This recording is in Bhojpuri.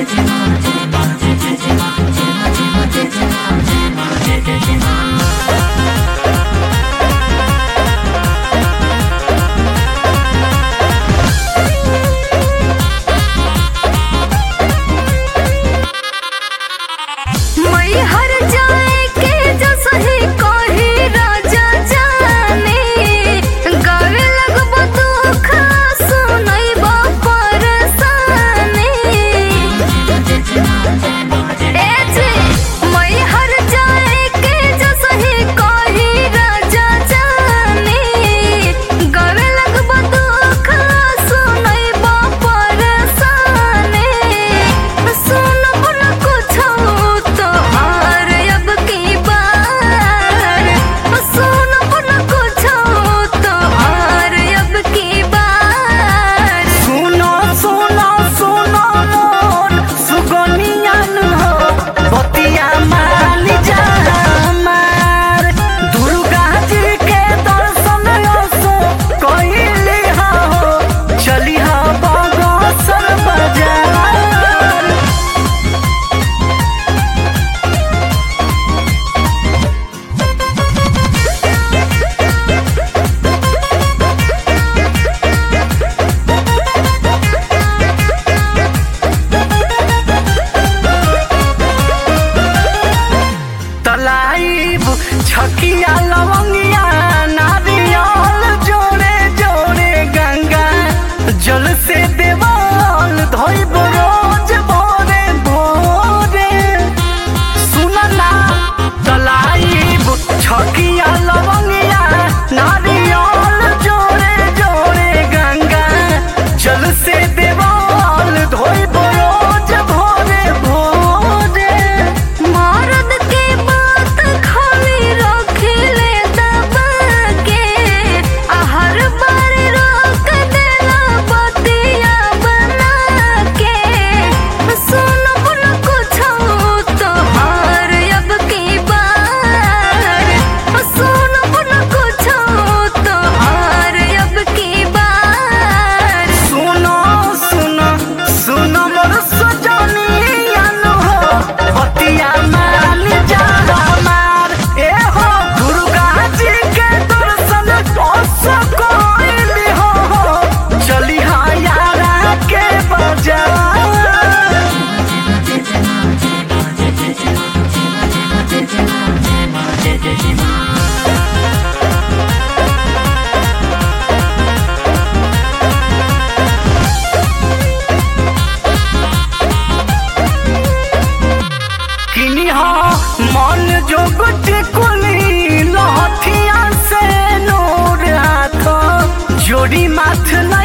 छकिया लवंगिया नारियल जोड़े जोड़े गंगा जल से देवाल धोइब रोज भोरे भोरे। सुनना तलाइब छकिया लवंगिया नारियल जोड़े जोड़े गंगा जल से देवाल धोइब रोज भोरे भोरे। मर्द के बात खाली रखले दबा के हर बार रोक देला बतिया बना के। सुन बुन कुछ तोहार अब की बार, सुन बुन कुछ तोहार अब की बार। सुनो सुनो सुनो मोर सजनिया नो बतिया मान जा हमार। ए हो दुर्गा जी के दर्शन ओस कोइली हो चली हा यारा के बाजार। किनी हो मन जोग टिकुली लहठिया से नूर हाथ जोड़ी माथ